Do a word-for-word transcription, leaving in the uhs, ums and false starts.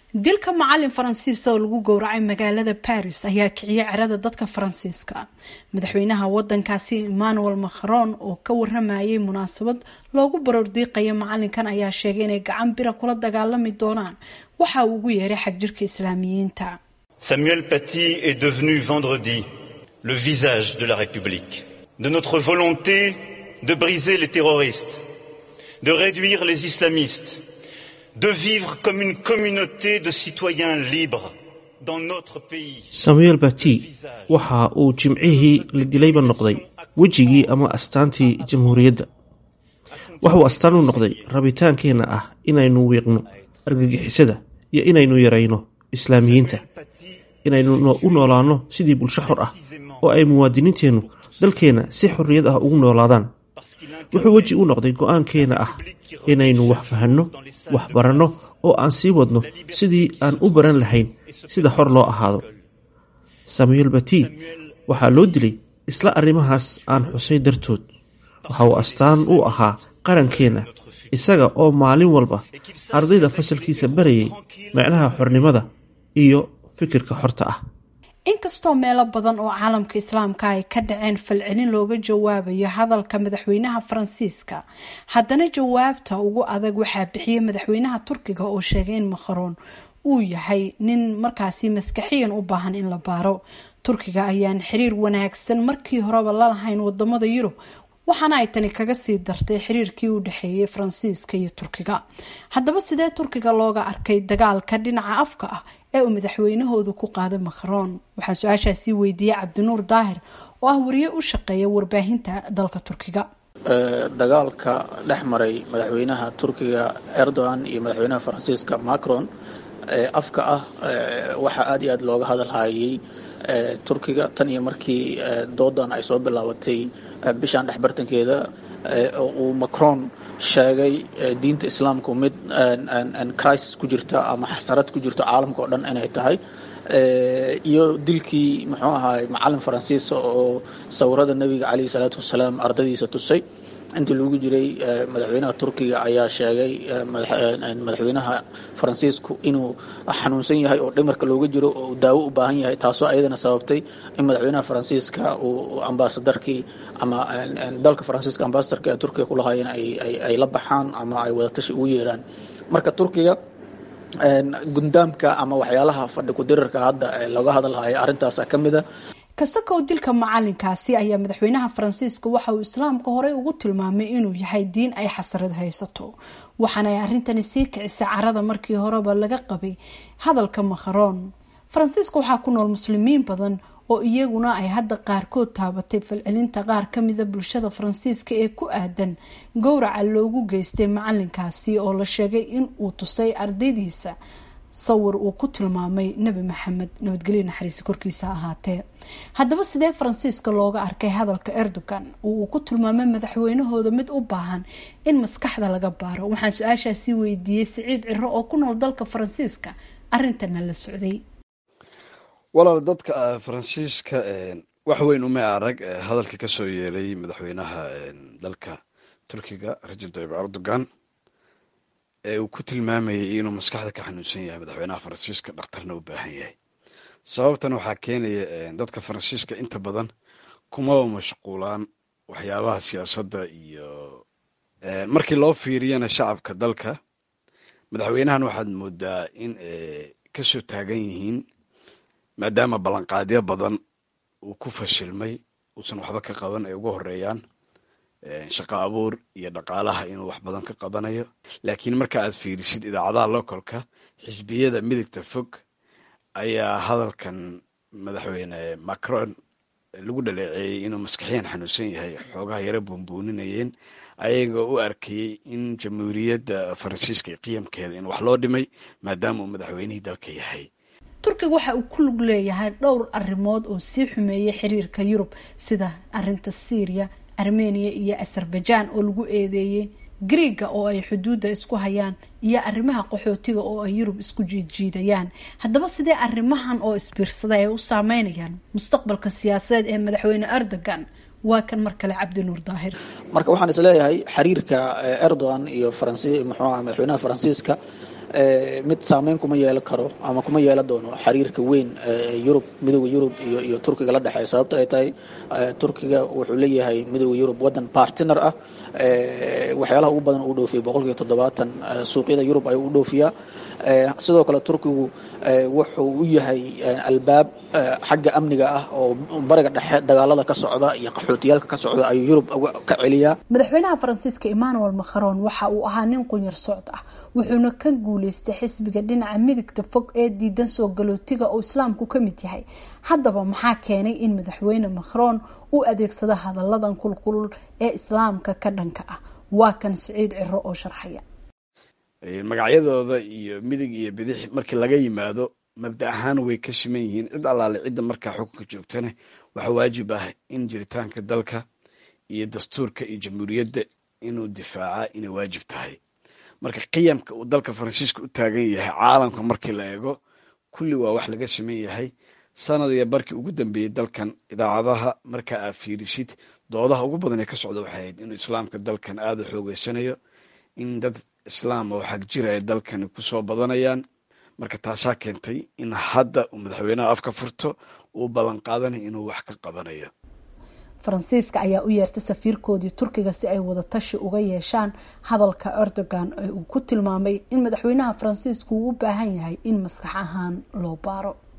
dilka macalin faransiis oo lagu gowracay magaalada Paris ayaa kiciyay carada dadka Faransiiska. Madaxweynaha wadankaasi Emmanuel Macron oo ka waramayay munaasabad loogu barordiiqay macalinkan ayaa sheegay inay gacan bira kula dagaalami doonaan waxa uu ugu yeeray xagjirka Islaamiyiinta. Samuel Paty est devenu vendredi le visage de la République, de notre volonté de briser les terroristes, de réduire les islamistes, de vivre comme une communauté de citoyens libres dans notre pays. Samuel Paty waxa uu jimcihii la dilayba noqday wajigii ama astaantii jamhuuriyadda. Waxa uu astaan u noqday rabitaankeena ah inaynu wiiqno argagixisada iyo inaynu yarayno islaamiyiinta, inaynu u noolaano sidii bulsho xor ah oo ay muwaadiniinteenu dalkeena si xorriyad ah ugu noolaadaan. wuxuu waji u noqday go'aankeena ah inaynu wax fahanno, wax baranno oo aan sii wadno sidii aan u baran lahayn sida xor loo ahaado. Samuel Paty waxaa loo dilay isla arrimahaas aan xusay dartood. waxa uu astaan u ahaa qarankeena, isaga oo maalin walba ardayda fasalkiisa barayay macnaha xornimada iyo fikirka xorta ah. inkastoo meelo badan oo caalamka islaamka ay ka dhaceen falcelin looga jawaabayo hadalka madaxweynaha Faransiiska, haddana jawaabta ugu adag waxaa bixiyay madaxweynaha Turkiga oo sheegay in Macron uu yahay nin markaasi maskaxiyan u baahan in la baaro. Turkiga ayaan xiriir wanaagsan markii horeba la lahayn wadamada Yurub, waxaana ay tani kaga sii dartay xiriirkii u dhaxeeyay Faransiiska iyo Turkiga. Haddaba sidee Turkiga looga arkay dagaalka dhinaca afka ah ee uu madaxweynahoodu ku qaaday Macron? Waxaan su-aashaasi weydiiyay Cabdinuur Daahir oo ah wariye u shaqeeya warbaahinta dalka Turkiga. dagaalka dhex maray madaxweynaha Turkiga Erdogan iyo madaxweynaha Faransiiska Macron afka ah waxa aad iyo aad looga hadalhayay Turkiga tan iyo markii doodan ay soo bilaabatay bishan dhexbartankeeda uu Macron sheegay diinta islaamku mid an crisis ku jirta ama xasarad ku jirta caalamka oo dhan inay tahay iyo dilkii muxuu ahaay macallin Faransiis oo sawirada nabiga kaleey salaatu wasalaam ardadiisa tusay intii lagu jiray madaxweynaha Turkiga ayaa sheegay madaxweynaha Faransiisku inuu xanuunsan yahay oo dhimarka looga jiro oo daawo u baahan yahay, taasoo ayadana sababtay in madaxweynaha Faransiiska uu ambassadorkii ama dalka Faransiiska ambassadorka ee Turkiga ku lahaayeen ay ay la baxaan ama ay wada tashi ugu yeeraan. Marka Turkiga gundamka ama waxyaalaha fadhi ku dirarka hadda laga hadalhayo arintaas ka mid ah. kasakoo dilka macalinkaasi ayaa madaxweynaha Faransiiska waxa uu islaamka hore ugu tilmaamay inuu yahay diin ay xasarad haysato, waxaana ay arintani sii kicisay carada markii horeba laga qabay hadalka Macron. Faransiiska waxaa ku nool muslimiin badan oo iyaguna ay hadda qaarkood taabatay falcelinta qaar ka mid ah bulshada Faransiiska ee ku aadan gowraca loogu geystay macalinkaasi oo la sheegay in uu tusay ardaydiisa sawir uu ku tilmaamay Nabi Maxamed nabadgelyo naxariis korkiisa ahaatee. Haddaba sidee Faransiiska looga arkay hadalka Erdogan oo uu ku tilmaamay madaxweynahooda mid u baahan in maskaxda laga baaro? Waxaan su-aashaasi weydiiyay Siciid Ciro oo ku nool dalka Faransiiska arintana la socday. walaal dadka Faransiiska wax weyn uma arag hadalka ka soo yeelay madaxweynaha dalka Turkiga Recep Tayyip Erdogan ee uu ku tilmaamayay inuu maskaxda ka xanuunsan yahay madaxweynaha Faransiiska dhakhtarna u baahan yahay. sababtan waxaa keenaya dadka Faransiiska inta badan kuma mashquulaan waxyaabaha siyaasadda iyo markii loo fiiriyana shacabka dalka madaxweynahan waxaad moodaa in ka soo taagan yihiin maadaama ballanqaadyo badan uu ku fashilmay uusan waxba ka qaban ay ugu horeeyaan shaqo abuur iyo dhaqaalaha inuu wax badan ka qabanayo. laakiin marka aad fiirisid idaacadaha localka xisbiyada midigta fog ayaa hadalkan madaxweyne Macron lagu dhaleeceeyay inuu maskaxiyan xanuunsan yahay xoogaha yara buunbuuninayeen ayagoo u arkayay in jamhuuriyadda Faransiiska qiyamkeeda in wax loo dhimay maadaama uu madaxweynihii dalka yahay. Turkiga waxa uu ku lug leeyahay dhowr arrimood oo sii xumeeyay xiriirka Yurub sida arinta Syria, Armenia iyo Azerbaijan oo lagu eedeeyay, Greega oo ay xuduuda isku hayaan iyo arrimaha qaxootiga oo ay Yurub isku jiidjiidayaan. Haddaba sidee arrimahan oo isbiirsaday ay u saameynayaan mustaqbalka siyaasadeed ee madaxweyne Erdogan? waa kan mar kale Cabdinuur Daahir. Marka waxaan is leeyahay xiriirka Erdogan iyo Faransiiska muxuu ahaa madaxweynaha Faransiiska mid saameyn kuma yeelan karo ama kuma yeelan doono xiriirka weyn Yurub midowga Yurub iyo iyo Turkiga la dhaxay sababta ay tahay Turkiga wuxuu leeyahay midowga Yurub wadan partner ah waxyaalaha ugu badan uu dhoofiyo boqolkiiba toddobaatan suuqyada Yurub ay u dhoofiyaa sidoo kale Turkigu wuxuu u yahay albaab xagga amniga ah oo bariga dhexe dagaalada ka socda iyo qaxootiyalka ka socda ay Yurub ka celiya madaxweynaha Faransiiska Emmanuel Macron waxa uu ahaa nin qunyar socod ah wuxuuna ka guuleystay xisbiga dhinaca midigta fog ee diidan soo galootiga oo islaamku ka mid yahay haddaba maxaa keenay in madaxweyne Macron uu adeegsado hadalladan kulkulul ee islaamka ka dhanka ah waa kan Saciid Ciro oo sharxaya magacyadooda iyo midig iyo bidix markii laga yimaado mabda ahaan way ka siman yihiin cid allaale cidda markaa xukunka joogtana waxa waajib ah in jiritaanka dalka iyo dastuurka iyo jamhuuriyadda inuu difaaca inay waajib tahay marka qiyamka uu dalka Faransiiska u taagan yahay caalamka markii la eego kulli waa wax laga siman yahay sanadii barkii ugu dambeeyay dalkan idaacadaha marka aad fiirisid doodaha ugu badan ee ka socda waxay ahayd in islaamka dalkan aad u xoogeysanayo in dad islaam oo xaq jira ay dalkan ku soo badanayaan marka taasaa keentay in hadda uu madaxweynaha afka furto uu ballan qaadanayo inuu wax ka qabanayo Faransiiska ayaa u yeertay safiirkoodii Turkiga si ay wada tashi uga yeeshaan hadalka Erdogan ee uu ku tilmaamay in madaxweynaha Faransiisku uu u baahan yahay in maskax ahaan loo baaro